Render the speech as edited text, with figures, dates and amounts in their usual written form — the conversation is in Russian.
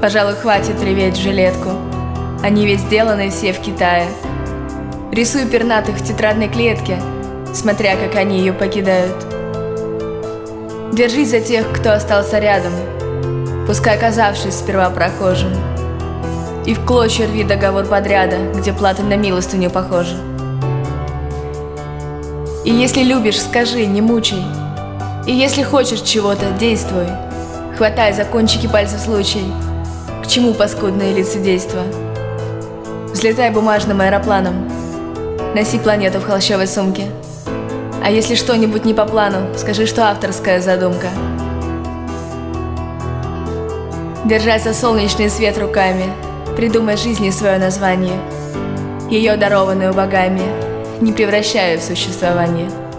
Пожалуй, хватит реветь в жилетку. Они ведь сделаны все в Китае. Рисуй пернатых в тетрадной клетке, смотря как они ее покидают. Держись за тех, кто остался рядом, пускай оказавшись сперва прохожим. И в клочья рви договор подряда, где плата на милостыню похожа. И если любишь, скажи, не мучай. И если хочешь чего-то, действуй. Хватай за кончики пальцев случай. К чему паскудное лицедейство? Взлетай бумажным аэропланом, носи планету в холщовой сумке. А если что-нибудь не по плану, скажи, что авторская задумка. Держась за солнечный свет руками, придумай жизни свое название. Ее, дарованную богами, не превращаю в существование.